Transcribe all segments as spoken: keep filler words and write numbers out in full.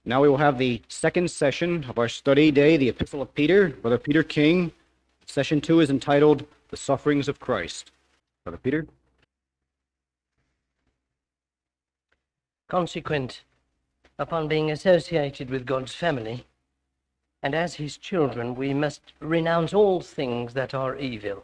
Now we will have the second session of our study day, the Epistle of Peter, Brother Peter King. Session two is entitled, The Sufferings of Christ. Brother Peter. Consequent upon being associated with God's family, and as his children, we must renounce all things that are evil.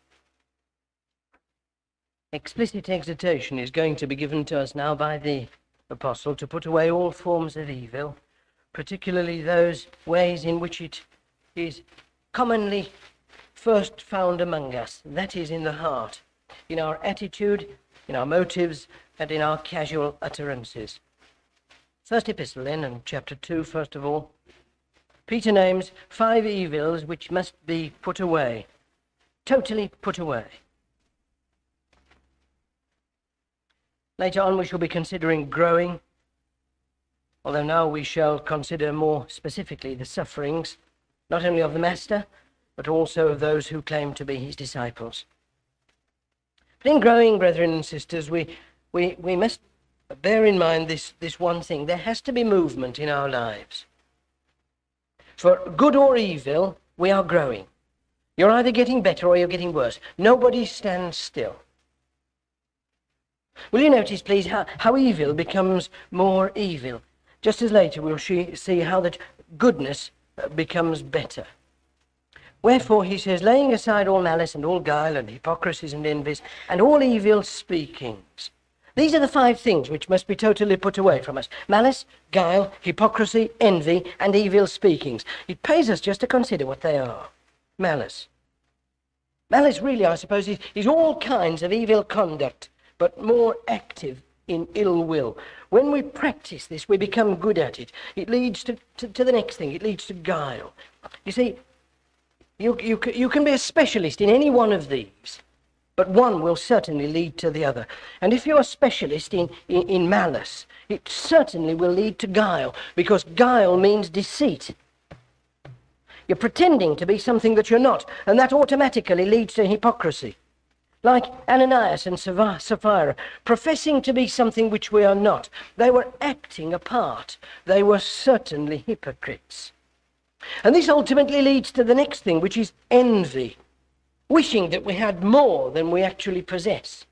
Explicit exhortation is going to be given to us now by the Apostle to put away all forms of evil, particularly those ways in which it is commonly first found among us. That is, in the heart, in our attitude, in our motives, and in our casual utterances. First epistle then, and chapter two, first of all. Peter names five evils which must be put away, totally put away. Later on we shall be considering growing, although now we shall consider more specifically the sufferings, not only of the Master, but also of those who claim to be his disciples. But in growing, brethren and sisters, we, we, we must bear in mind this, this one thing. There has to be movement in our lives. For good or evil, we are growing. You're either getting better or you're getting worse. Nobody stands still. Will you notice, please, how, how evil becomes more evil? Just as later we'll see how that goodness becomes better. Wherefore, he says, laying aside all malice and all guile and hypocrisies and envies and all evil speakings. These are the five things which must be totally put away from us. Malice, guile, hypocrisy, envy, and evil speakings. It pays us just to consider what they are. Malice. Malice really, I suppose, is, is all kinds of evil conduct, but more active in ill will. When we practice this, we become good at it. It leads to, to, to the next thing. It leads to guile. You see, you, you, you can be a specialist in any one of these, but one will certainly lead to the other. And if you're a specialist in, in, in malice, it certainly will lead to guile, because guile means deceit. You're pretending to be something that you're not, and that automatically leads to hypocrisy. Like Ananias and Sapphira, professing to be something which we are not. They were acting a part. They were certainly hypocrites. And this ultimately leads to the next thing, which is envy. Wishing that we had more than we actually possess.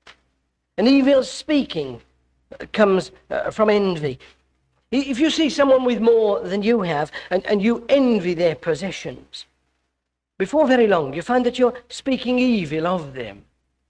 And evil speaking comes uh, from envy. If you see someone with more than you have, and, and you envy their possessions, before very long, you find that you're speaking evil of them.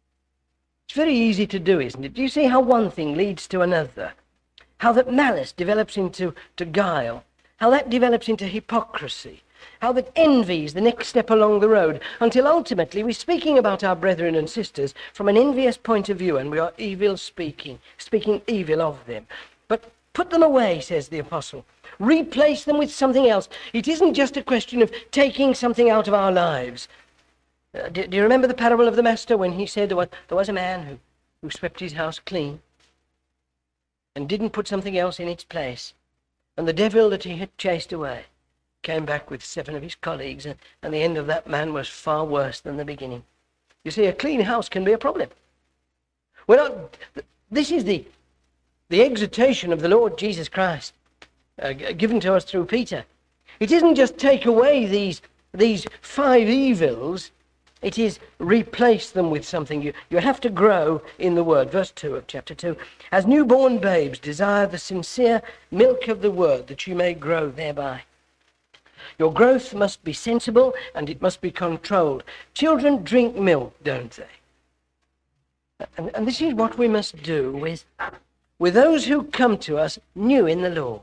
It's very easy to do, isn't it? Do you see how one thing leads to another? How that malice develops into to guile? How that develops into hypocrisy? How that envy is the next step along the road, until ultimately we're speaking about our brethren and sisters from an envious point of view, and we are evil speaking, speaking evil of them. But put them away, says the Apostle. Replace them with something else. It isn't just a question of taking something out of our lives. Uh, do, do you remember the parable of the Master when he said there was, there was a man who, who swept his house clean and didn't put something else in its place? And the devil that he had chased away came back with seven of his colleagues, and, and the end of that man was far worse than the beginning. You see, a clean house can be a problem. We're not, this is the, the exhortation of the Lord Jesus Christ. Uh, given to us through Peter. It isn't just take away these, these five evils, it is replace them with something. You, you have to grow in the word. Verse two of chapter two. As newborn babes desire the sincere milk of the word, that you may grow thereby. Your growth must be sensible and it must be controlled. Children drink milk, don't they? And, and this is what we must do with, with those who come to us new in the Lord.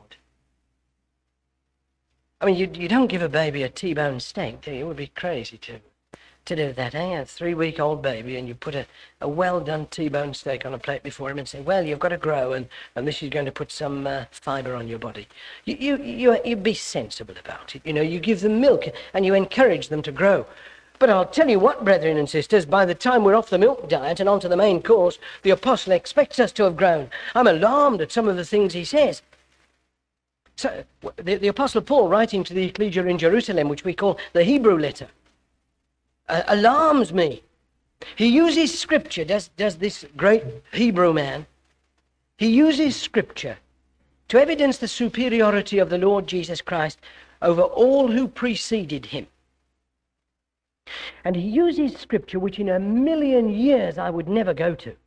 I mean, you, you don't give a baby a T-bone steak, do you? It would be crazy to, to do that, eh? A three-week-old baby, and you put a, a well-done T-bone steak on a plate before him and say, well, you've got to grow, and, and this is going to put some uh, fibre on your body. You, you, you, you be sensible about it. You know, you give them milk, and you encourage them to grow. But I'll tell you what, brethren and sisters, by the time we're off the milk diet and onto the main course, the Apostle expects us to have grown. I'm alarmed at some of the things he says. So, the, the Apostle Paul, writing to the ecclesia in Jerusalem, which we call the Hebrew letter, uh, alarms me. He uses Scripture, does, does this great Hebrew man, he uses Scripture to evidence the superiority of the Lord Jesus Christ over all who preceded him. And he uses scripture which in a million years I would never go to.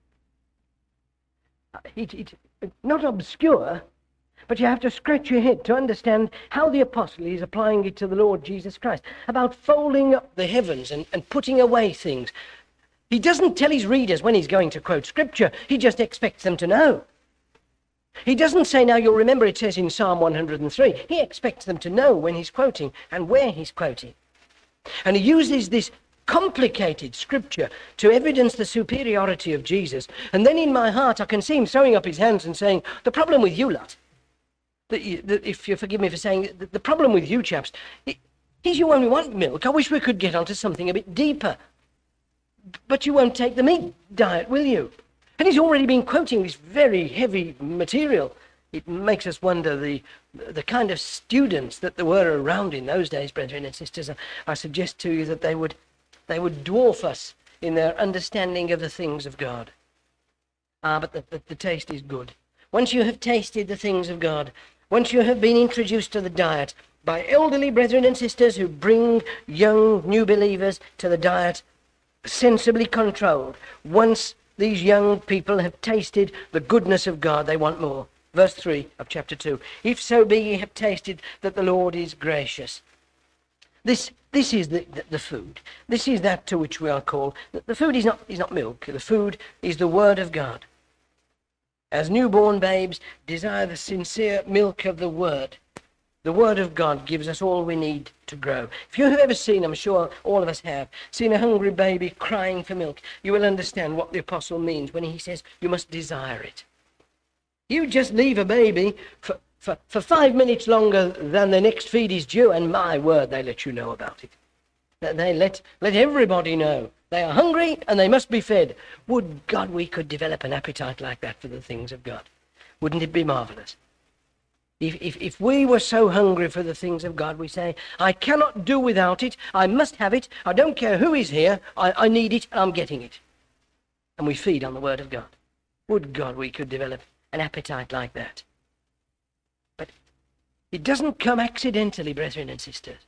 It, it, not obscure, but you have to scratch your head to understand how the apostle is applying it to the Lord Jesus Christ, about folding up the heavens and, and putting away things. He doesn't tell his readers when he's going to quote scripture, he just expects them to know. He doesn't say, now you'll remember it says in Psalm one hundred and three. He expects them to know when he's quoting and where he's quoting. And he uses this complicated scripture to evidence the superiority of Jesus. And then in my heart I can see him throwing up his hands and saying, the problem with you lot, that you, that if you forgive me for saying, the, the problem with you chaps, is you only want milk. I wish we could get onto something a bit deeper. But you won't take the meat diet, will you? And he's already been quoting this very heavy material. It makes us wonder the the kind of students that there were around in those days, brethren and sisters. I suggest to you that they would they would dwarf us in their understanding of the things of God. Ah, but the, the, the taste is good. Once you have tasted the things of God, once you have been introduced to the diet by elderly brethren and sisters who bring young new believers to the diet sensibly controlled, once these young people have tasted the goodness of God, they want more. Verse three of chapter two. If so be ye have tasted that the Lord is gracious. This this is the, the, the food. This is that to which we are called. The, the food is not, is not milk. The food is the word of God. As newborn babes desire the sincere milk of the word. The word of God gives us all we need to grow. If you have ever seen, I'm sure all of us have, seen a hungry baby crying for milk, you will understand what the apostle means when he says you must desire it. You just leave a baby for, for, for five minutes longer than the next feed is due, and my word, they let you know about it. They let, let everybody know. They are hungry and they must be fed. Would God we could develop an appetite like that for the things of God. Wouldn't it be marvelous? If, if, if we were so hungry for the things of God, we say, I cannot do without it, I must have it, I don't care who is here, I, I need it, and I'm getting it. And we feed on the word of God. Would God we could develop an appetite like that. But it doesn't come accidentally, brethren and sisters.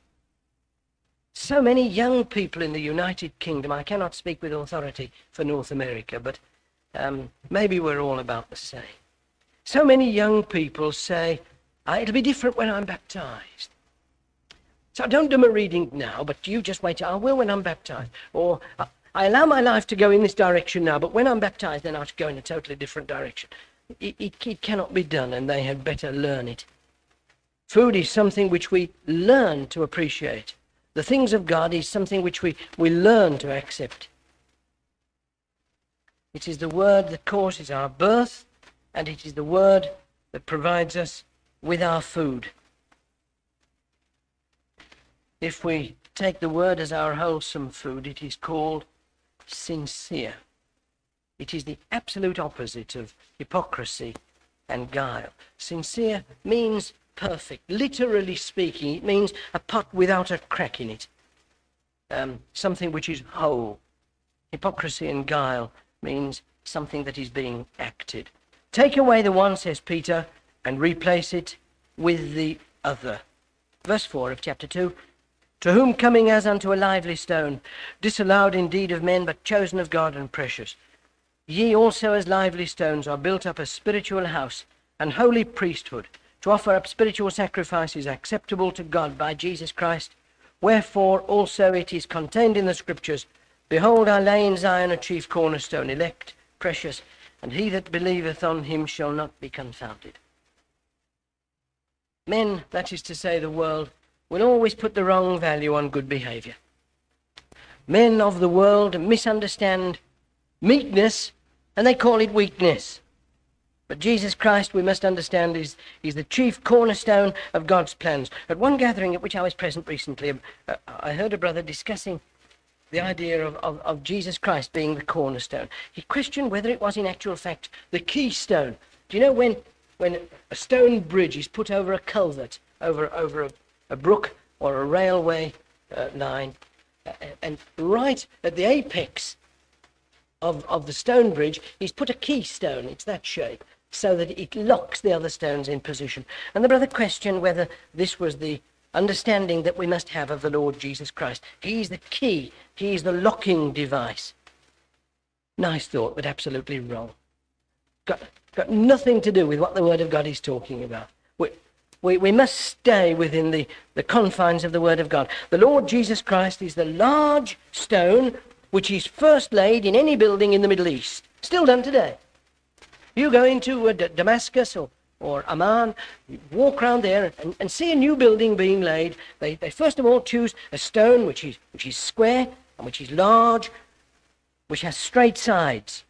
So many young people in the United Kingdom, I cannot speak with authority for North America, but um, maybe we're all about the same. So many young people say, ah, it'll be different when I'm baptized. So don't do my reading now, but you just wait. I will when I'm baptized. Or I allow my life to go in this direction now, but when I'm baptized, then I should go in a totally different direction. It, it, it cannot be done, and they had better learn it. Food is something which we learn to appreciate. The things of God is something which we, we learn to accept. It is the word that causes our birth, and it is the word that provides us with our food. If we take the word as our wholesome food, it is called sincere. It is the absolute opposite of hypocrisy and guile. Sincere means perfect. Literally speaking, it means a pot without a crack in it. Um, something which is whole. Hypocrisy and guile means something that is being acted. Take away the one, says Peter, and replace it with the other. Verse four of chapter two. To whom coming as unto a lively stone, disallowed indeed of men, but chosen of God and precious. Ye also as lively stones are built up a spiritual house, and holy priesthood, to offer up spiritual sacrifices acceptable to God by Jesus Christ. Wherefore also it is contained in the Scriptures, Behold, I lay in Zion a chief cornerstone, elect, precious, and he that believeth on him shall not be confounded. Men, that is to say the world, will always put the wrong value on good behavior. Men of the world misunderstand meekness, and they call it weakness. But Jesus Christ, we must understand, is, is the chief cornerstone of God's plans. At one gathering at which I was present recently, uh, I heard a brother discussing the idea of, of, of Jesus Christ being the cornerstone. He questioned whether it was in actual fact the keystone. Do you know when, when a stone bridge is put over a culvert, over, over a, a brook or a railway uh, line, uh, and right at the apex of, of the stone bridge, he's put a keystone. It's that shape. so that it locks the other stones in position. And the brother questioned whether this was the understanding that we must have of the Lord Jesus Christ. He's the key. He's the locking device. Nice thought, but absolutely wrong. Got, got nothing to do with what the Word of God is talking about. We, we, we must stay within the, the confines of the Word of God. The Lord Jesus Christ is the large stone which is first laid in any building in the Middle East. Still done today. You go into uh, D- Damascus or, or Amman, you walk around there and, and see a new building being laid. They, they first of all choose a stone which is, which is square and which is large, which has straight sides.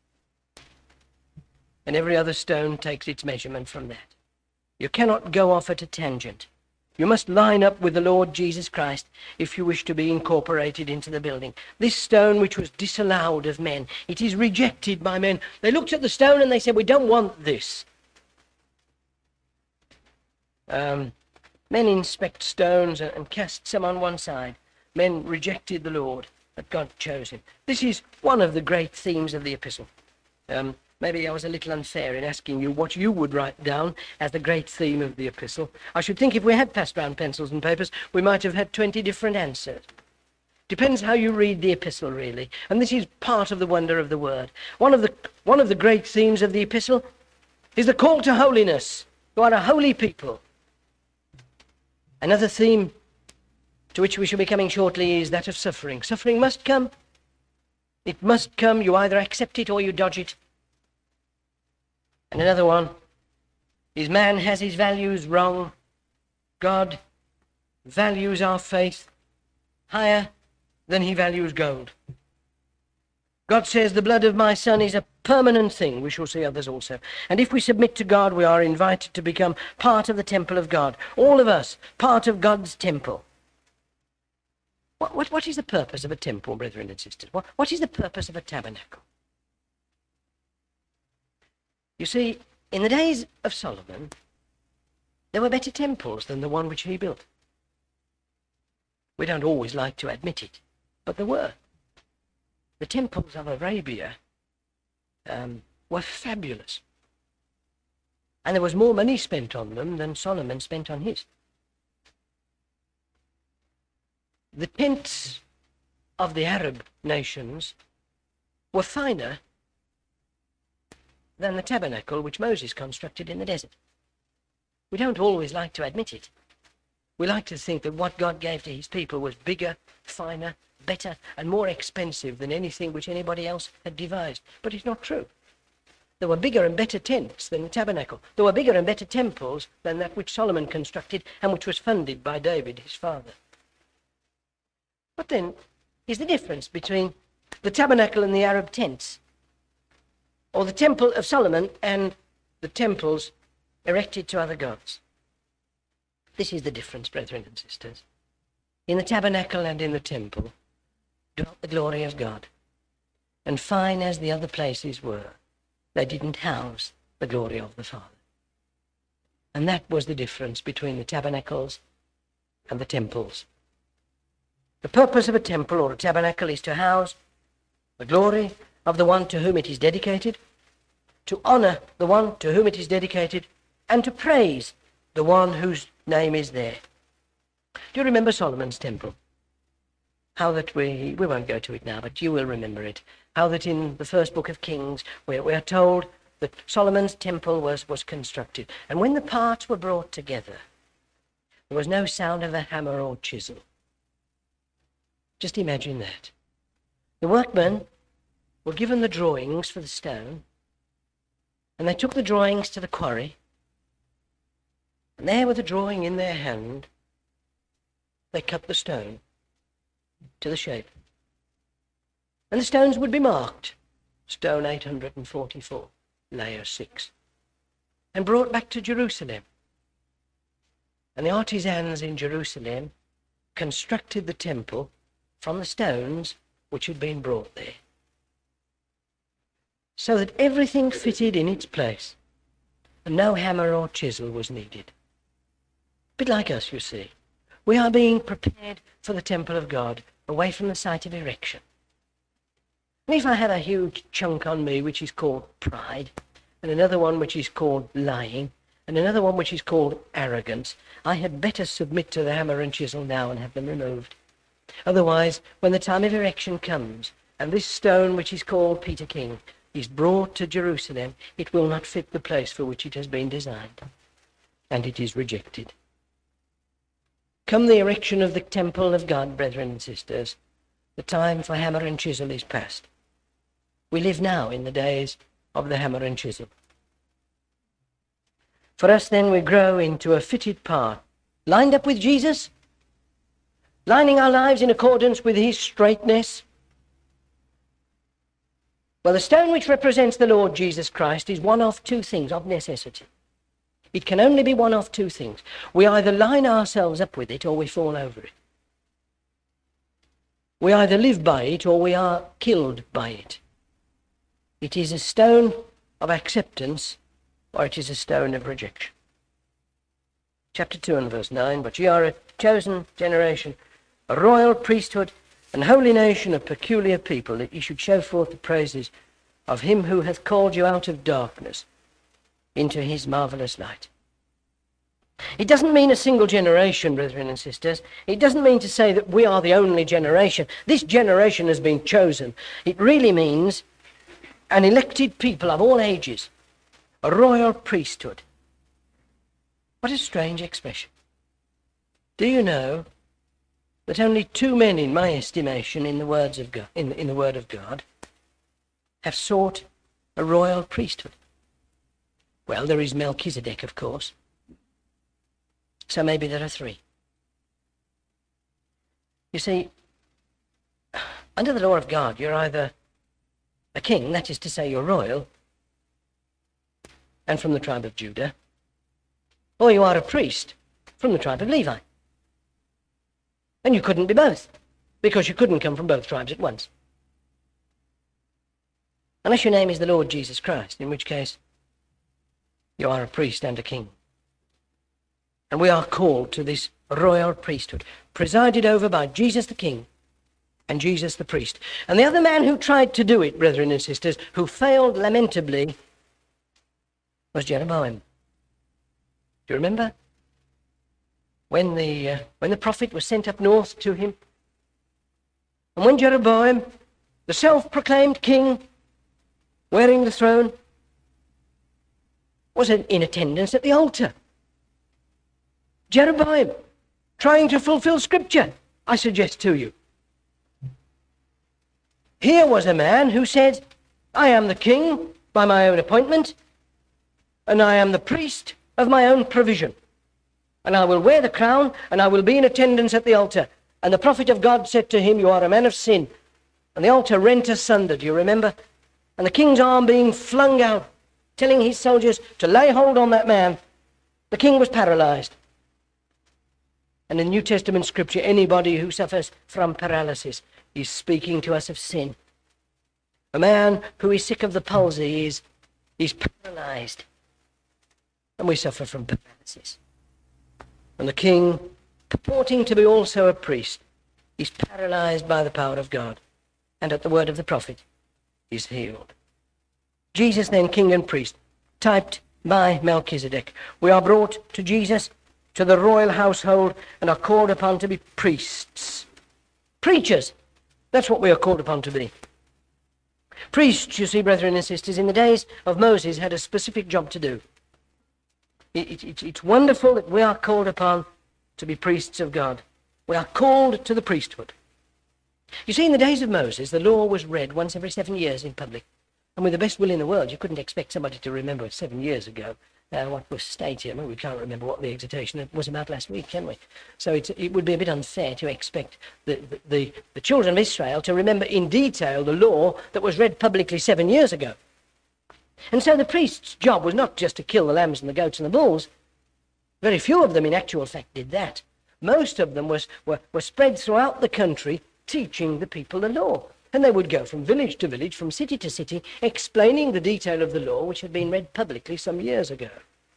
And every other stone takes its measurement from that. You cannot go off at a tangent. You must line up with the Lord Jesus Christ if you wish to be incorporated into the building. This stone which was disallowed of men, it is rejected by men. They looked at the stone and they said, we don't want this. Um, men inspect stones and cast some on one side. Men rejected the Lord, but God chose him. This is one of the great themes of the epistle. Um, Maybe I was a little unfair in asking you what you would write down as the great theme of the epistle. I should think if we had passed round pencils and papers, we might have had twenty different answers. Depends how you read the epistle, really. And this is part of the wonder of the word. One of the, one of the great themes of the epistle is the call to holiness. You are a holy people. Another theme to which we shall be coming shortly is that of suffering. Suffering must come. It must come. You either accept it or you dodge it. And another one is man has his values wrong. God values our faith higher than he values gold. God says the blood of my son is a permanent thing. We shall see others also. And if we submit to God, we are invited to become part of the temple of God. All of us, part of God's temple. What, what, what is the purpose of a temple, brethren and sisters? What, what is the purpose of a tabernacle? You see, in the days of Solomon, there were better temples than the one which he built. We don't always like to admit it, but there were. The temples of Arabia um, were fabulous. And there was more money spent on them than Solomon spent on his. The tents of the Arab nations were finer than the tabernacle which Moses constructed in the desert. We don't always like to admit it. We like to think that what God gave to his people was bigger, finer, better, and more expensive than anything which anybody else had devised. But it's not true. There were bigger and better tents than the tabernacle. There were bigger and better temples than that which Solomon constructed and which was funded by David, his father. What then is the difference between the tabernacle and the Arab tents? Or the temple of Solomon and the temples erected to other gods? This is the difference, brethren and sisters. In the tabernacle and in the temple dwelt the glory of God. And fine as the other places were, they didn't house the glory of the Father. And that was the difference between the tabernacles and the temples. The purpose of a temple or a tabernacle is to house the glory of the one to whom it is dedicated, to honor the one to whom it is dedicated, and to praise the one whose name is there. Do you remember Solomon's temple? How that we, we won't go to it now, but you will remember it. How that in the first book of Kings, we, we are told that Solomon's temple was, was constructed. And when the parts were brought together, there was no sound of a hammer or chisel. Just imagine that. The workmen were given the drawings for the stone, and they took the drawings to the quarry, and there with the drawing in their hand, they cut the stone to the shape. And the stones would be marked, stone eight hundred forty-four, layer six, and brought back to Jerusalem. And the artisans in Jerusalem constructed the temple from the stones which had been brought there, so that everything fitted in its place, and no hammer or chisel was needed. A bit like us, you see. We are being prepared for the temple of God, away from the site of erection. And if I have a huge chunk on me which is called pride, and another one which is called lying, and another one which is called arrogance, I had better submit to the hammer and chisel now and have them removed. Otherwise, when the time of erection comes, and this stone which is called Peter King is brought to Jerusalem, it will not fit the place for which it has been designed, and it is rejected. Come the erection of the temple of God, brethren and sisters, the time for hammer and chisel is past. We live now in the days of the hammer and chisel. For us then, we grow into a fitted part, lined up with Jesus, lining our lives in accordance with his straightness. Well, the stone which represents the Lord Jesus Christ is one of two things of necessity. It can only be one of two things. We either line ourselves up with it or we fall over it. We either live by it or we are killed by it. It is a stone of acceptance or it is a stone of rejection. Chapter two and verse nine, but ye are a chosen generation, a royal priesthood, and holy nation, a peculiar people, that ye should show forth the praises of him who hath called you out of darkness into his marvelous light. It doesn't mean a single generation, brethren and sisters. It doesn't mean to say that we are the only generation. This generation has been chosen. It really means an elected people of all ages, a royal priesthood. What a strange expression. Do you know that only two men, in my estimation, in the words of God, in, in the Word of God, have sought a royal priesthood? Well, there is Melchizedek, of course. So maybe there are three. You see, under the law of God, you're either a king, that is to say you're royal, and from the tribe of Judah, or you are a priest from the tribe of Levi. And you couldn't be both, because you couldn't come from both tribes at once. Unless your name is the Lord Jesus Christ, in which case you are a priest and a king. And we are called to this royal priesthood, presided over by Jesus the King and Jesus the priest. And the other man who tried to do it, brethren and sisters, who failed lamentably, was Jeroboam. Do you remember? When the, uh, when the prophet was sent up north to him, and when Jeroboam, the self-proclaimed king, wearing the throne, was in attendance at the altar. Jeroboam, trying to fulfill Scripture, I suggest to you. Here was a man who said, I am the king by my own appointment, and I am the priest of my own provision. And I will wear the crown, and I will be in attendance at the altar. And the prophet of God said to him, you are a man of sin. And the altar rent asunder, do you remember? And the king's arm being flung out, telling his soldiers to lay hold on that man. The king was paralyzed. And in New Testament scripture, anybody who suffers from paralysis is speaking to us of sin. A man who is sick of the palsy is, is paralyzed. And we suffer from paralysis. And the king, purporting to be also a priest, is paralyzed by the power of God, and at the word of the prophet is healed. Jesus then, king and priest, typed by Melchizedek. We are brought to Jesus, to the royal household, and are called upon to be priests. Preachers, that's what we are called upon to be. Priests, you see, brethren and sisters, in the days of Moses had a specific job to do. It, it, it's wonderful that we are called upon to be priests of God. We are called to the priesthood. You see, in the days of Moses, the law was read once every seven years in public. And with the best will in the world, you couldn't expect somebody to remember seven years ago uh, what was stated. I mean, we can't remember what the exhortation was about last week, can we? So it, it would be a bit unfair to expect the, the, the, the children of Israel to remember in detail the law that was read publicly seven years ago. And so the priest's job was not just to kill the lambs and the goats and the bulls. Very few of them, in actual fact, did that. Most of them was, were, were spread throughout the country teaching the people the law. And they would go from village to village, from city to city, explaining the detail of the law which had been read publicly some years ago.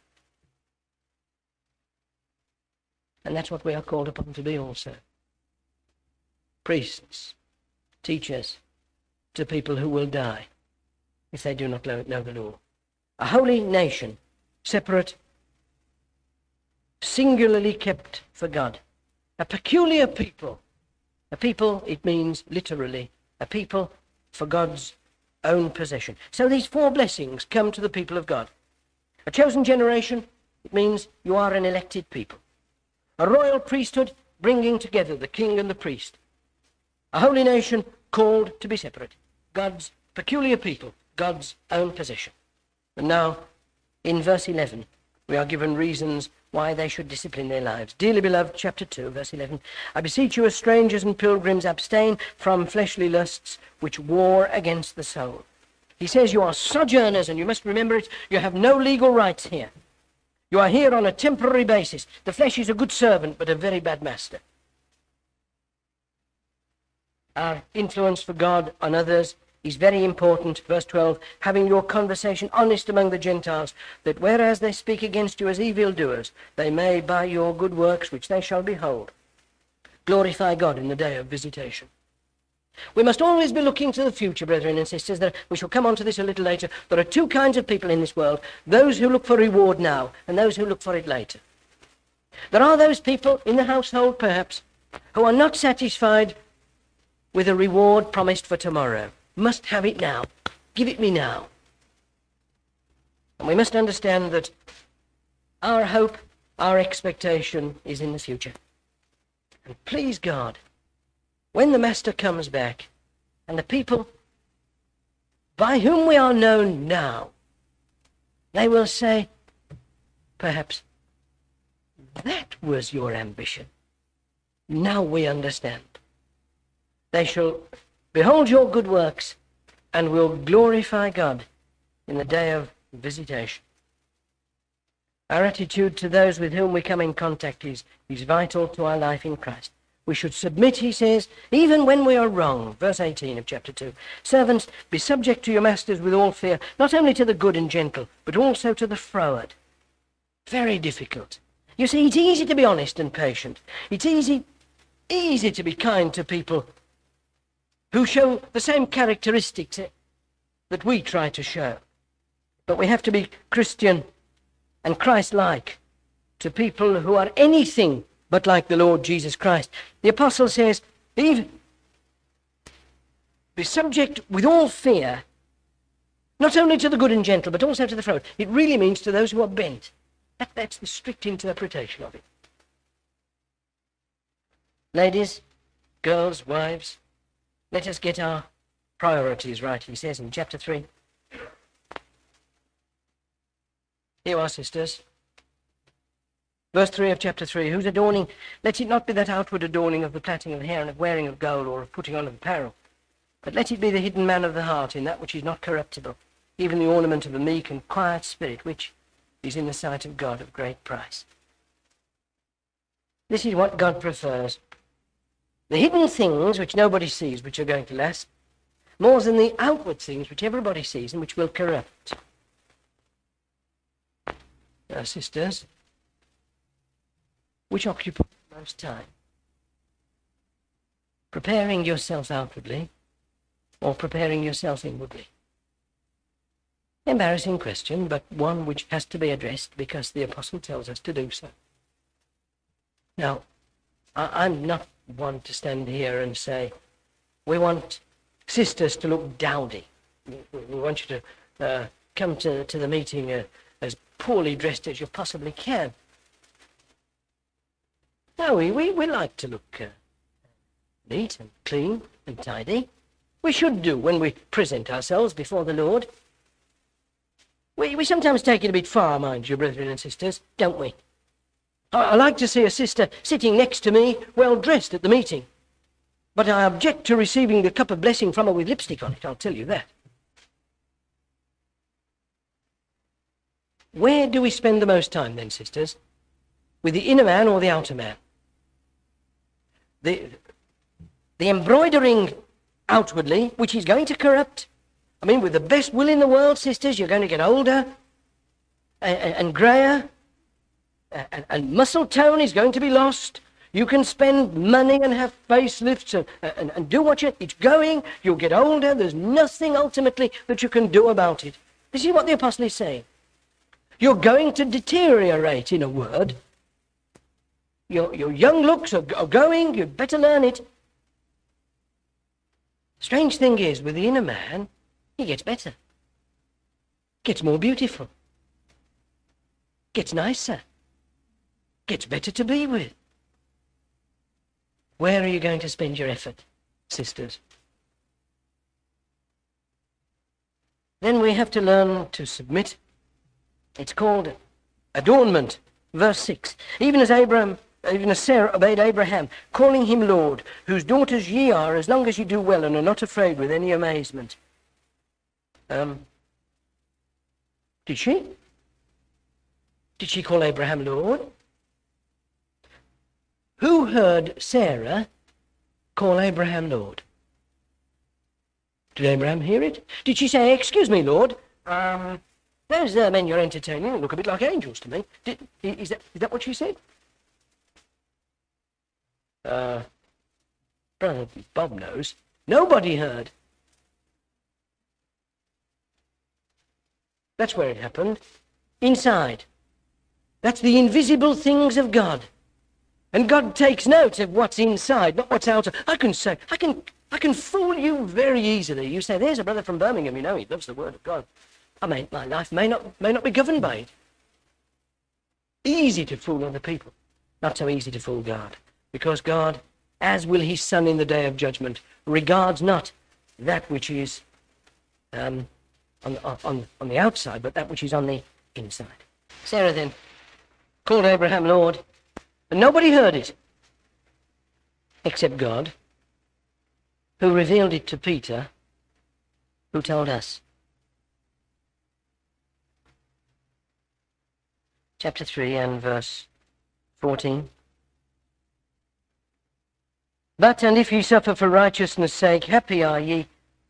And that's what we are called upon to be also. Priests, teachers, to people who will die if they do not know the law. a holy nation, separate, singularly kept for God, a peculiar people. A people, it means literally, a people for God's own possession. So these four blessings come to the people of God. A chosen generation, it means you are an elected people. A royal priesthood, bringing together the king and the priest. A holy nation, called to be separate. God's peculiar people, God's own possession. And now, in verse eleven, we are given reasons why they should discipline their lives. Dearly beloved, chapter two, verse eleven, I beseech you as strangers and pilgrims, abstain from fleshly lusts which war against the soul. He says you are sojourners, and you must remember it, you have no legal rights here. You are here on a temporary basis. The flesh is a good servant, but a very bad master. Our influence for God on others is very important. Verse twelve, having your conversation honest among the Gentiles, that whereas they speak against you as evildoers, they may by your good works, which they shall behold, glorify God in the day of visitation. We must always be looking to the future, brethren and sisters. There, we shall come on to this a little later. There are two kinds of people in this world, those who look for reward now and those who look for it later. There are those people in the household, perhaps, who are not satisfied with a reward promised for tomorrow. Must have it now. Give it me now. And we must understand that our hope, our expectation is in the future. And please God, when the Master comes back and the people by whom we are known now, they will say, perhaps, that was your ambition. Now we understand. They shall behold your good works and will glorify God in the day of visitation. Our attitude to those with whom we come in contact is, is vital to our life in Christ. We should submit, he says, even when we are wrong. Verse eighteen of chapter two. Servants, be subject to your masters with all fear, not only to the good and gentle, but also to the froward. Very difficult. You see, it's easy to be honest and patient. It's easy, easy to be kind to people who show the same characteristics that we try to show. But we have to be Christian and Christ-like to people who are anything but like the Lord Jesus Christ. The apostle says, even be subject with all fear, not only to the good and gentle, but also to the froward. It really means to those who are bent. That, that's the strict interpretation of it. Ladies, girls, wives, let us get our priorities right, he says in chapter three. Here you are, sisters. Verse three of chapter three, whose adorning, let it not be that outward adorning of the plaiting of the hair and of wearing of gold or of putting on of apparel, but let it be the hidden man of the heart in that which is not corruptible, even the ornament of a meek and quiet spirit, which is in the sight of God of great price. This is what God prefers. The hidden things which nobody sees, which are going to last, more than the outward things which everybody sees and which will corrupt. Now, sisters, which occupy most time? Preparing yourself outwardly or preparing yourself inwardly? Embarrassing question, but one which has to be addressed because the apostle tells us to do so. Now, I- I'm not one to stand here and say, we want sisters to look dowdy. We, we want you to uh, come to, to the meeting uh, as poorly dressed as you possibly can. No, we, we, we like to look uh, neat and clean and tidy. We should do when we present ourselves before the Lord. We, we sometimes take it a bit far, mind you, brethren and sisters, don't we? I, I like to see a sister sitting next to me, well dressed at the meeting. But I object to receiving the cup of blessing from her with lipstick on it, I'll tell you that. Where do we spend the most time then, sisters? With the inner man or the outer man? The, the embroidering outwardly, which is going to corrupt. I mean, with the best will in the world, sisters, you're going to get older and, and, and greyer, and, and muscle tone is going to be lost. You can spend money and have facelifts and, and, and do what you... It's going, you'll get older, there's nothing ultimately that you can do about it. This is what the apostle is saying. You're going to deteriorate, in a word. Your, your young looks are, are going, you'd better learn it. Strange thing is, with the inner man, he gets better. Gets more beautiful. Gets nicer. Gets better to be with. Where are you going to spend your effort, sisters? Then we have to learn to submit. It's called adornment. Verse six. Even as Abraham, even as Sarah obeyed Abraham, calling him Lord, whose daughters ye are, as long as ye do well and are not afraid with any amazement. Um, did she? Did she call Abraham Lord? Who heard Sarah call Abraham Lord? Did Abraham hear it? Did she say, excuse me, Lord, um, those uh, men you're entertaining look a bit like angels to me. Did, is, that, is that what she said? Uh, Brother Bob knows. Nobody heard. That's where it happened. Inside. That's the invisible things of God. And God takes note of what's inside, not what's outside. I can say, I can I can fool you very easily. You say, there's a brother from Birmingham, you know, he loves the word of God. I mean, my life may not may not be governed by it. Easy to fool other people. Not so easy to fool God. Because God, as will his Son in the day of judgment, regards not that which is um, on, on, on the outside, but that which is on the inside. Sarah then called Abraham Lord, and nobody heard it, except God, who revealed it to Peter, who told us. Chapter three and verse fourteen. But, and if ye suffer for righteousness' sake, happy are ye.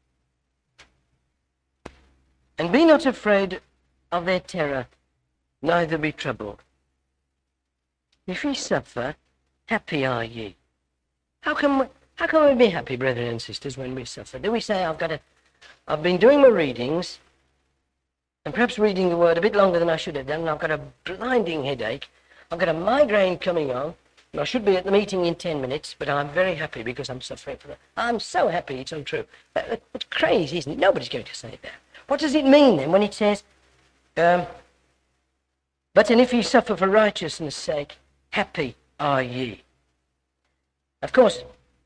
And be not afraid of their terror, neither be troubled. If ye suffer, happy are ye. How can we, how can we be happy, brethren and sisters, when we suffer? Do we say, I've got to, I've been doing my readings, and perhaps reading the word a bit longer than I should have done, and I've got a blinding headache, I've got a migraine coming on, and I should be at the meeting in ten minutes, but I'm very happy because I'm suffering from it. I'm so happy it's untrue. It's crazy, isn't it? Nobody's going to say that. What does it mean then when it says, um, but and if ye suffer for righteousness' sake, happy are ye? Of course,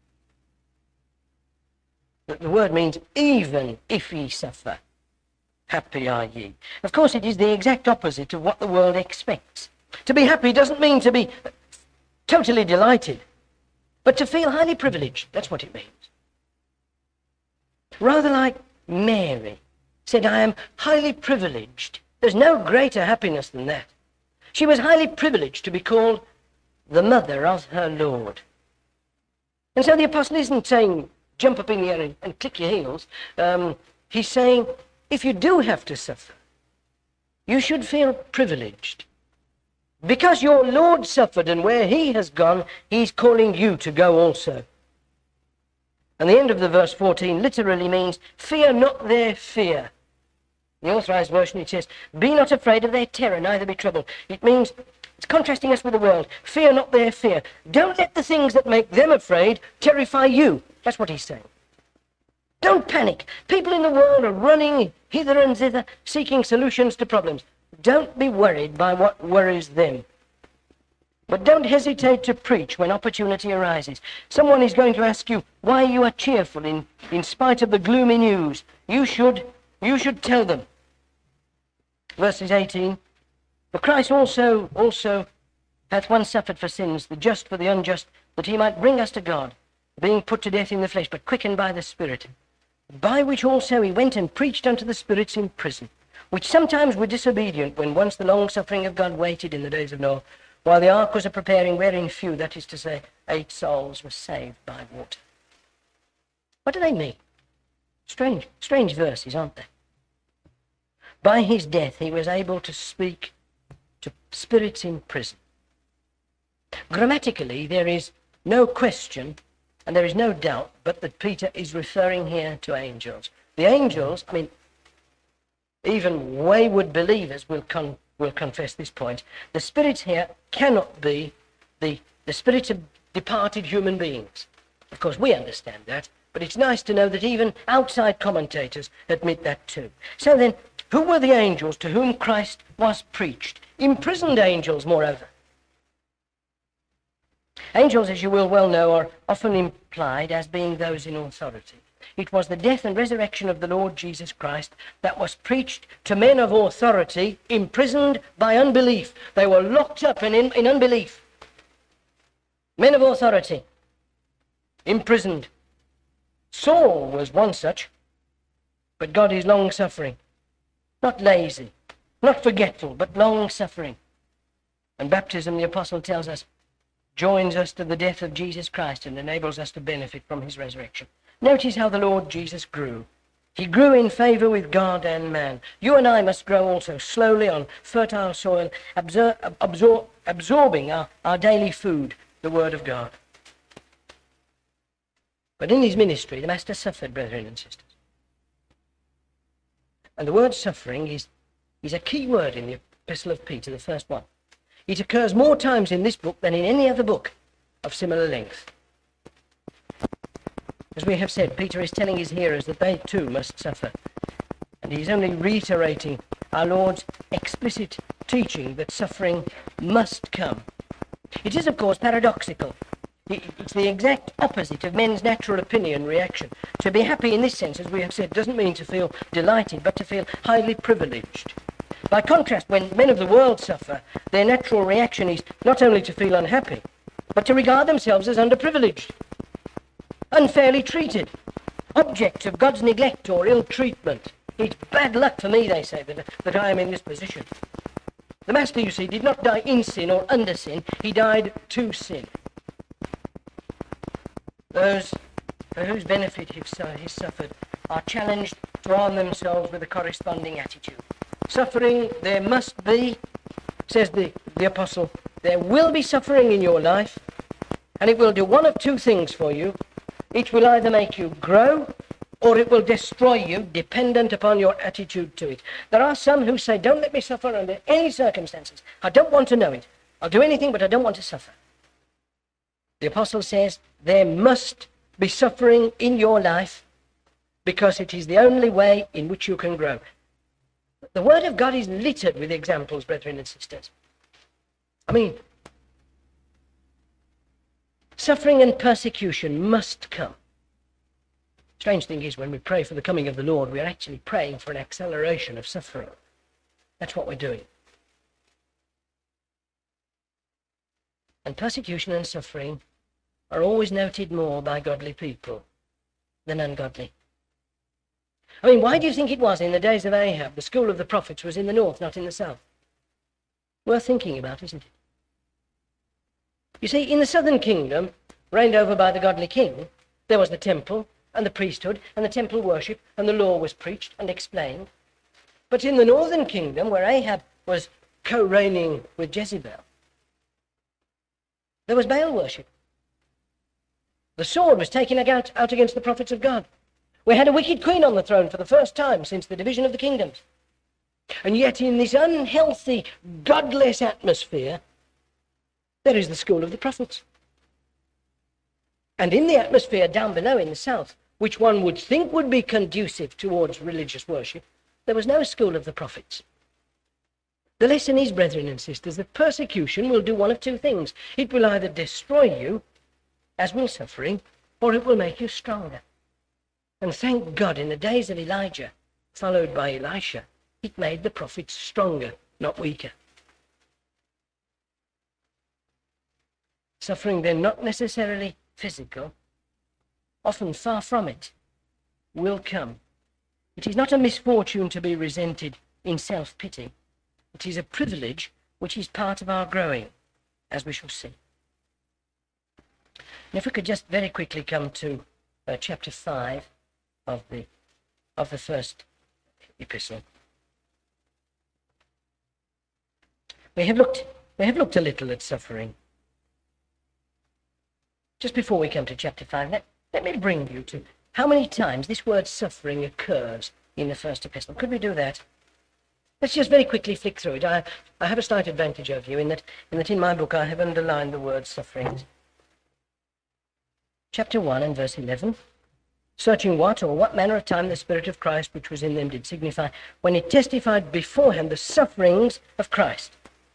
the, the word means even if ye suffer, happy are ye. Of course, it is the exact opposite of what the world expects. To be happy doesn't mean to be totally delighted, but to feel highly privileged. That's what it means. Rather like Mary said, I am highly privileged. There's no greater happiness than that. She was highly privileged to be called the mother of her Lord. And so the apostle isn't saying, jump up in the air and, and click your heels. Um, he's saying, if you do have to suffer, you should feel privileged. Because your Lord suffered, and where he has gone, he's calling you to go also. And the end of the verse fourteen literally means, fear not their fear. In the Authorized Version it says, be not afraid of their terror, neither be troubled. It means, it's contrasting us with the world. Fear not their fear. Don't let the things that make them afraid terrify you. That's what he's saying. Don't panic. People in the world are running hither and thither, seeking solutions to problems. Don't be worried by what worries them. But don't hesitate to preach when opportunity arises. Someone is going to ask you why you are cheerful in, in spite of the gloomy news. You should, you should tell them. Verses eighteen. For Christ also, also hath once suffered for sins, the just for the unjust, that he might bring us to God, being put to death in the flesh, but quickened by the Spirit. By which also he went and preached unto the spirits in prison, which sometimes were disobedient, when once the long suffering of God waited in the days of Noah, while the ark was a preparing, wherein few, that is to say, eight souls, were saved by water. What do they mean? Strange, strange verses, aren't they? By his death he was able to speak to spirits in prison. Grammatically, there is no question and there is no doubt but that Peter is referring here to angels. The angels, I mean, Even wayward believers will, con- will confess this point. The spirits here cannot be the, the spirits of departed human beings. Of course, we understand that, but it's nice to know that even outside commentators admit that too. So then, who were the angels to whom Christ was preached? Imprisoned angels, moreover. Angels, as you will well know, are often implied as being those in authority. It was the death and resurrection of the Lord Jesus Christ that was preached to men of authority, imprisoned by unbelief. They were locked up in, in, in unbelief. Men of authority, imprisoned. Saul was one such, but God is long-suffering, not lazy, not forgetful, but long-suffering. And baptism, the apostle tells us, joins us to the death of Jesus Christ and enables us to benefit from his resurrection. Notice how the Lord Jesus grew. He grew in favor with God and man. You and I must grow also slowly on fertile soil, absor- absor- absorbing our, our daily food, the Word of God. But in his ministry, the Master suffered, brethren and sisters. And the word suffering is, is a key word in the Epistle of Peter, the first one. It occurs more times in this book than in any other book of similar length. As we have said, Peter is telling his hearers that they too must suffer. And he's only reiterating our Lord's explicit teaching that suffering must come. It is, of course, paradoxical. It's the exact opposite of men's natural opinion reaction. To be happy in this sense, as we have said, doesn't mean to feel delighted, but to feel highly privileged. By contrast, when men of the world suffer, their natural reaction is not only to feel unhappy, but to regard themselves as underprivileged, unfairly treated, objects of God's neglect or ill treatment. It's bad luck for me, they say, that, that I am in this position. The Master, you see, did not die in sin or under sin. He died to sin. Those for whose benefit he suffered are challenged to arm themselves with a corresponding attitude. Suffering there must be, says the, the apostle, there will be suffering in your life, and it will do one of two things for you. It will either make you grow, or it will destroy you, dependent upon your attitude to it. There are some who say, don't let me suffer under any circumstances. I don't want to know it. I'll do anything, but I don't want to suffer. The apostle says, there must be suffering in your life because it is the only way in which you can grow. The Word of God is littered with examples, brethren and sisters. I mean, suffering and persecution must come. Strange thing is, when we pray for the coming of the Lord, we are actually praying for an acceleration of suffering. That's what we're doing. And persecution and suffering are always noted more by godly people than ungodly. I mean, why do you think it was in the days of Ahab, the school of the prophets was in the north, not in the south? Worth thinking about, isn't it? You see, in the southern kingdom, reigned over by the godly king, there was the temple and the priesthood and the temple worship, and the law was preached and explained. But in the northern kingdom, where Ahab was co-reigning with Jezebel, there was Baal worship. The sword was taken out, out against the prophets of God. We had a wicked queen on the throne for the first time since the division of the kingdoms. And yet in this unhealthy, godless atmosphere, there is the school of the prophets. And in the atmosphere down below in the south, which one would think would be conducive towards religious worship, there was no school of the prophets. The lesson is, brethren and sisters, that persecution will do one of two things. It will either destroy you, as will suffering, or it will make you stronger. And thank God, in the days of Elijah, followed by Elisha, it made the prophets stronger, not weaker. Suffering then, not necessarily physical, often far from it, will come. It is not a misfortune to be resented in self-pity. It is a privilege which is part of our growing, as we shall see. And if we could just very quickly come to uh, chapter five of the of the first epistle. We have looked we have looked a little at suffering. Just before we come to chapter five, let, let me bring you to how many times this word suffering occurs in the first epistle. Could we do that? Let's just very quickly flick through it. I, I have a slight advantage over you in that, in that in my book I have underlined the word sufferings. Chapter one and verse eleven. Searching what or what manner of time the Spirit of Christ which was in them did signify, when it testified beforehand the sufferings of Christ.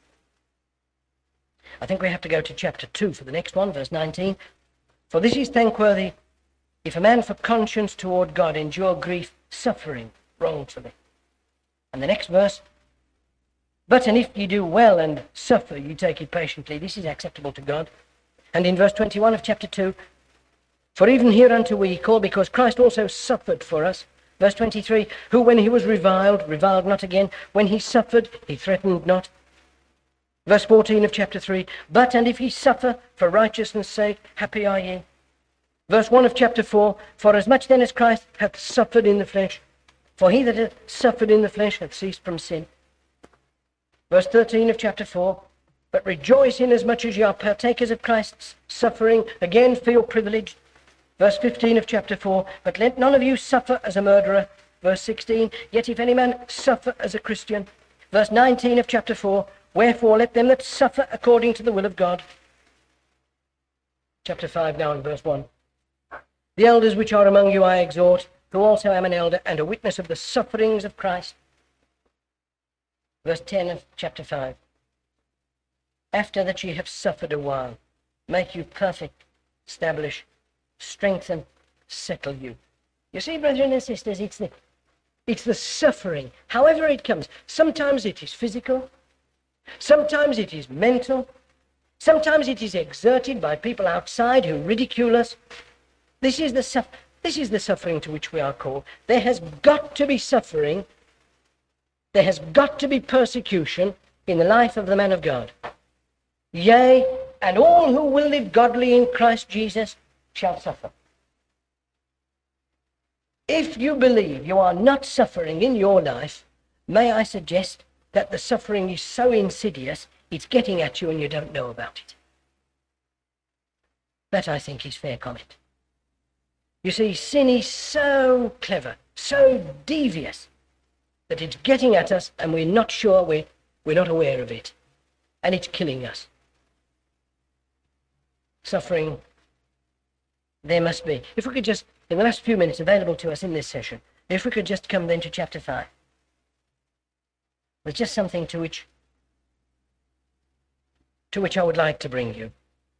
I think we have to go to chapter two for the next one, verse nineteen. For this is thankworthy, if a man for conscience toward God endure grief, suffering wrongfully. And the next verse, but and if ye do well and suffer, ye take it patiently, this is acceptable to God. And in verse twenty-one of chapter two, for even hereunto we call, because Christ also suffered for us. Verse twenty-three, who when he was reviled, reviled not again. When he suffered, he threatened not. Verse fourteen of chapter three, but and if ye suffer for righteousness' sake, happy are ye. Verse one of chapter four, for as much then as Christ hath suffered in the flesh, for he that hath suffered in the flesh hath ceased from sin. Verse thirteen of chapter four, but rejoice inasmuch as ye are partakers of Christ's suffering, again feel privileged. Verse fifteen of chapter four, but let none of you suffer as a murderer. Verse sixteen, yet if any man suffer as a Christian. Verse nineteen of chapter four, wherefore let them that suffer according to the will of God. Chapter five now in verse one. The elders which are among you I exhort, who also am an elder and a witness of the sufferings of Christ. Verse ten of chapter five. After that ye have suffered a while, make you perfect, establish, strengthen, settle you. You see, brethren and sisters, it's the, it's the suffering, however it comes. Sometimes it is physical, sometimes it is mental, sometimes it is exerted by people outside who ridicule us. This is the suffering. This is the suffering to which we are called. There has got to be suffering. There has got to be persecution in the life of the man of God. Yea, and all who will live godly in Christ Jesus shall suffer. If you believe you are not suffering in your life, may I suggest that the suffering is so insidious, it's getting at you and you don't know about it. That, I think, is fair comment. You see, sin is so clever, so devious, that it's getting at us and we're not sure, we're, we're not aware of it. And it's killing us. Suffering, there must be. If we could just, in the last few minutes available to us in this session, if we could just come then to chapter five. There's just something to which, to which I would like to bring you.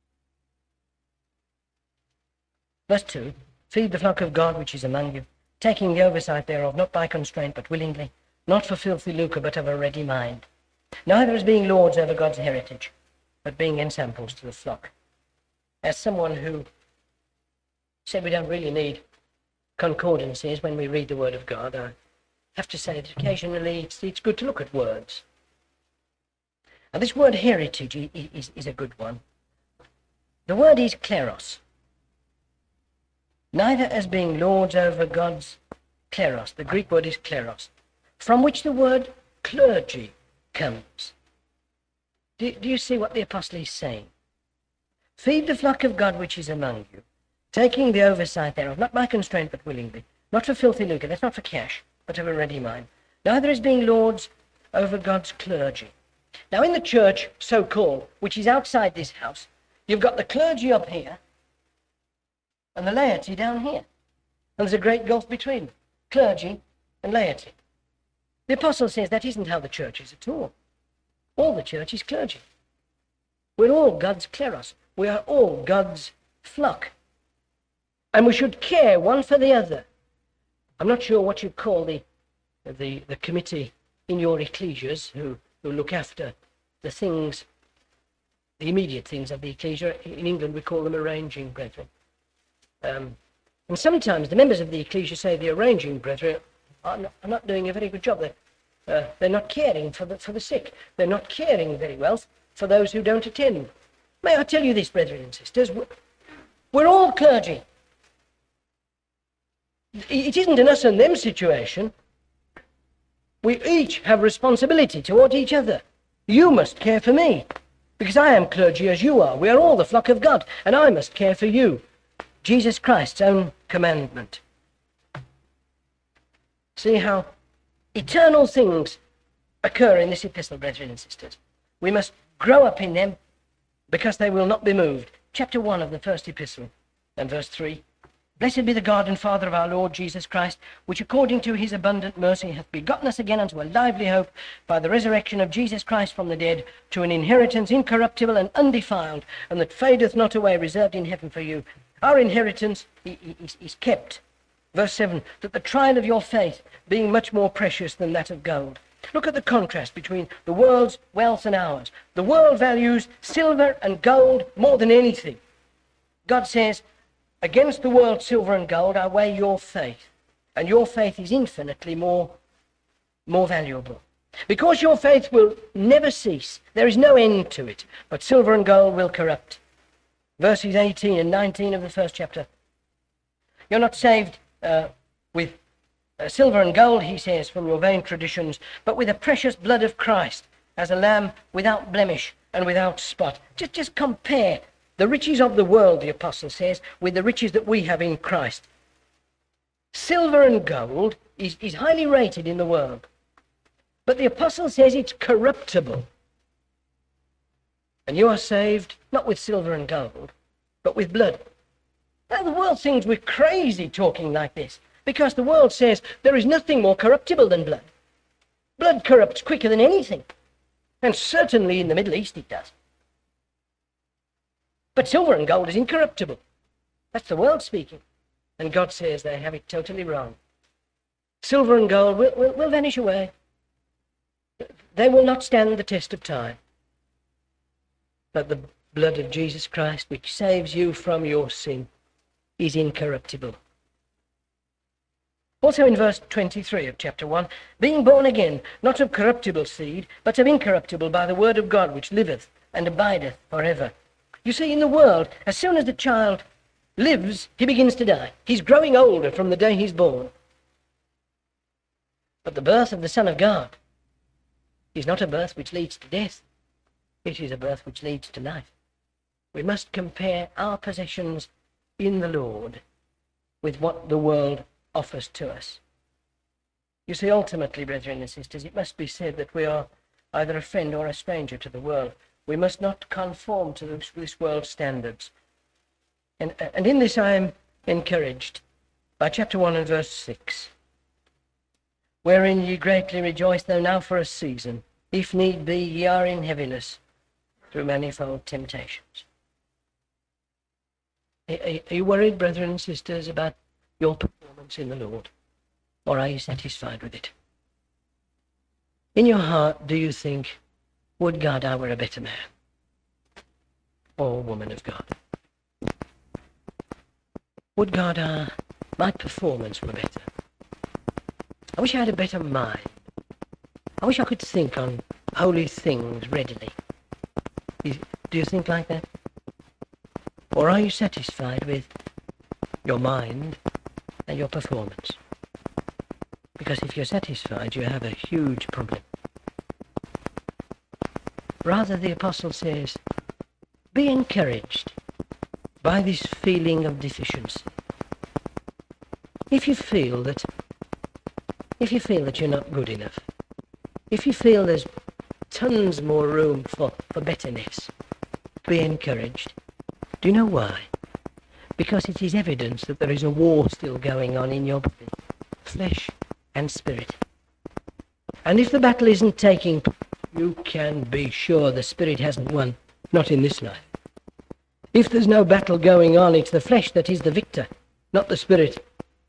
Verse two. Feed the flock of God which is among you, taking the oversight thereof, not by constraint, but willingly, not for filthy lucre, but of a ready mind. Neither as being lords over God's heritage, but being ensamples to the flock. As someone who said we don't really need concordances when we read the Word of God, I have to say that occasionally it's, it's good to look at words. And this word heritage is, is, is a good one. The word is kleros. Neither as being lords over God's kleros. The Greek word is kleros, from which the word clergy comes. Do, do you see what the apostle is saying? Feed the flock of God which is among you, taking the oversight thereof, not by constraint but willingly, not for filthy lucre, that's not for cash, but of a ready mind. Neither as being lords over God's clergy. Now in the church, so-called, which is outside this house, you've got the clergy up here, and the laity down here. And there's a great gulf between clergy and laity. The apostle says that isn't how the church is at all. All the church is clergy. We're all God's kleros. We are all God's flock. And we should care one for the other. I'm not sure what you call the the, the committee in your ecclesias who, who look after the things, the immediate things of the ecclesia. In England we call them arranging brethren. Um, and sometimes the members of the ecclesia say the arranging brethren are not, are not doing a very good job. They're, uh, they're not caring for the, for the sick. They're not caring very well for those who don't attend. May I tell you this, brethren and sisters, we're, we're all clergy. It isn't an us and them situation. We each have responsibility toward each other. You must care for me, because I am clergy as you are. We are all the flock of God, and I must care for you. Jesus Christ's own commandment. See how eternal things occur in this epistle, brethren and sisters. We must grow up in them because they will not be moved. Chapter one of the first epistle and verse three. Blessed be the God and Father of our Lord Jesus Christ, which according to his abundant mercy hath begotten us again unto a lively hope by the resurrection of Jesus Christ from the dead, to an inheritance incorruptible and undefiled, and that fadeth not away, reserved in heaven for you. Our inheritance is, is kept. Verse seven, that the trial of your faith, being much more precious than that of gold. Look at the contrast between the world's wealth and ours. The world values silver and gold more than anything. God says, against the world, silver and gold, I weigh your faith. And your faith is infinitely more, more valuable. Because your faith will never cease. There is no end to it. But silver and gold will corrupt. Verses eighteen and nineteen of the first chapter. You're not saved uh, with uh, silver and gold, he says, from your vain traditions, but with the precious blood of Christ, as a lamb without blemish and without spot. Just, just compare the riches of the world, the apostle says, with the riches that we have in Christ. Silver and gold is, is highly rated in the world. But the apostle says it's corruptible. And you are saved not with silver and gold, but with blood. Now the world thinks we're crazy talking like this, because the world says there is nothing more corruptible than blood. Blood corrupts quicker than anything. And certainly in the Middle East it does. But silver and gold is incorruptible. That's the world speaking. And God says they have it totally wrong. Silver and gold will, will, will vanish away. They will not stand the test of time. But the blood of Jesus Christ, which saves you from your sin, is incorruptible. Also in verse twenty-three of chapter one, being born again, not of corruptible seed, but of incorruptible by the word of God, which liveth and abideth forever. You see, in the world, as soon as the child lives, he begins to die. He's growing older from the day he's born. But the birth of the Son of God is not a birth which leads to death. It is a birth which leads to life. We must compare our possessions in the Lord with what the world offers to us. You see, ultimately, brethren and sisters, it must be said that we are either a friend or a stranger to the world. We must not conform to this, this world's standards. And, and in this I am encouraged by chapter one and verse six. Wherein ye greatly rejoice, though now for a season, if need be, ye are in heaviness through manifold temptations. Are, are you worried, brethren and sisters, about your performance in the Lord? Or are you satisfied with it? In your heart, do you think, would God I were a better man or woman of God? Would God uh, my performance were better? I wish I had a better mind. I wish I could think on holy things readily. Do you think like that? Or are you satisfied with your mind and your performance? Because if you're satisfied, you have a huge problem. Rather, the apostle says, be encouraged by this feeling of deficiency. If you feel that, if you feel that you're not good enough, if you feel there's tons more room for, for betterness, be encouraged. Do you know why? Because it is evidence that there is a war still going on in your body, flesh and spirit. And if the battle isn't taking place, you can be sure the spirit hasn't won, not in this life. If there's no battle going on, it's the flesh that is the victor, not the spirit.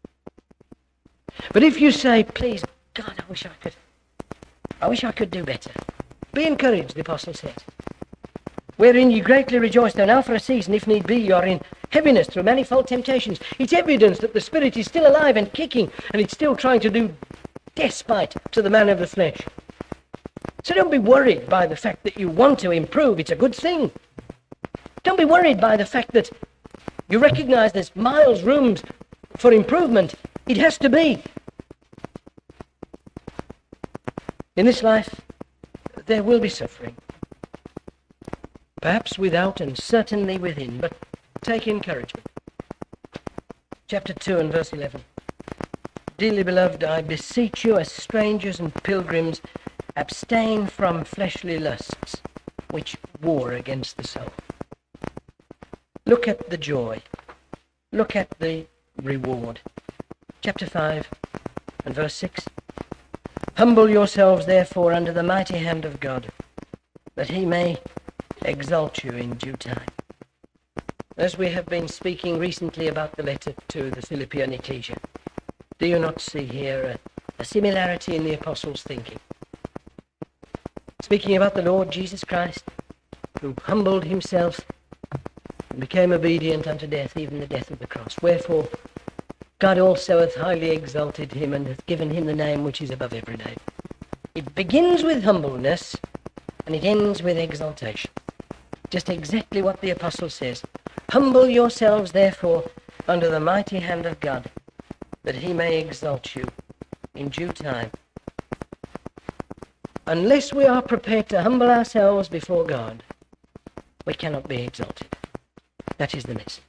But if you say, please, God, I wish I could, I wish I could do better. Be encouraged, the apostle says. Wherein you greatly rejoice, though now for a season, if need be, you are in heaviness through manifold temptations. It's evidence that the spirit is still alive and kicking, and it's still trying to do despite to the man of the flesh. So don't be worried by the fact that you want to improve. It's a good thing. Don't be worried by the fact that you recognize there's miles room for improvement. It has to be. In this life, there will be suffering. Perhaps without and certainly within, but take encouragement. Chapter two and verse eleven. Dearly beloved, I beseech you as strangers and pilgrims Abstain from fleshly lusts, which war against the soul. Look at the joy. Look at the reward. Chapter five and verse six. Humble yourselves, therefore, under the mighty hand of God, that he may exalt you in due time. As we have been speaking recently about the letter to the Philippian ecclesia, do you not see here a, a similarity in the apostles' thinking? Speaking about the Lord Jesus Christ, who humbled himself and became obedient unto death, even the death of the cross. Wherefore, God also hath highly exalted him, and hath given him the name which is above every name. It begins with humbleness, and it ends with exaltation. Just exactly what the apostle says. Humble yourselves, therefore, under the mighty hand of God, that he may exalt you in due time. Unless we are prepared to humble ourselves before God, we cannot be exalted. That is the message.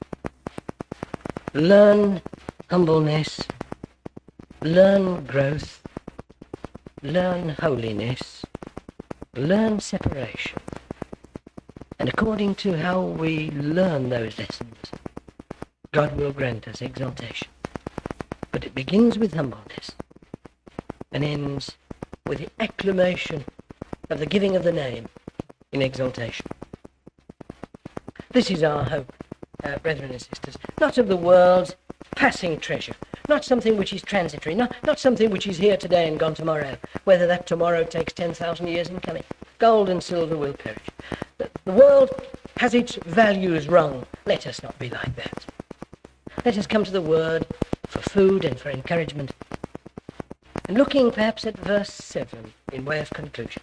Learn humbleness, learn growth, learn holiness, learn separation. And according to how we learn those lessons, God will grant us exaltation. But it begins with humbleness and ends with the acclamation of the giving of the name in exaltation. This is our hope, uh, brethren and sisters, not of the world's passing treasure, not something which is transitory, not, not something which is here today and gone tomorrow, whether that tomorrow takes ten thousand years in coming. Gold and silver will perish. The, the world has its values wrong. Let us not be like that. Let us come to the Word for food and for encouragement. And looking perhaps at verse seven in way of conclusion.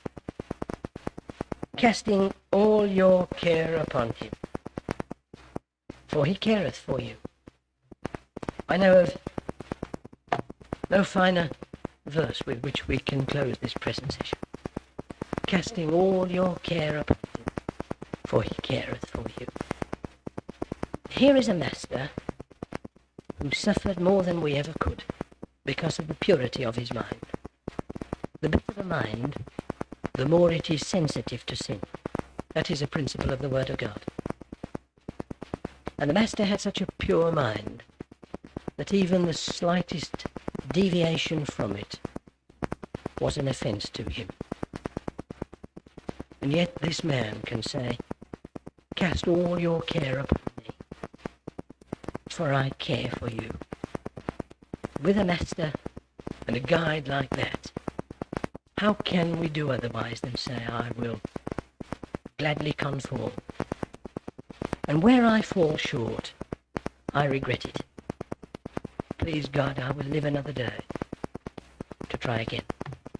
Casting all your care upon him, for he careth for you. I know of no finer verse with which we can close this present session. Casting all your care upon him, for he careth for you. Here is a master who suffered more than we ever could because of the purity of his mind. The better the mind, the more it is sensitive to sin. That is a principle of the Word of God. And the master had such a pure mind that even the slightest deviation from it was an offense to him. And yet this man can say, cast all your care upon me, for I care for you. With a master and a guide like that, how can we do otherwise than say, I will gladly conform? And where I fall short, I regret it. Please God, I will live another day to try again.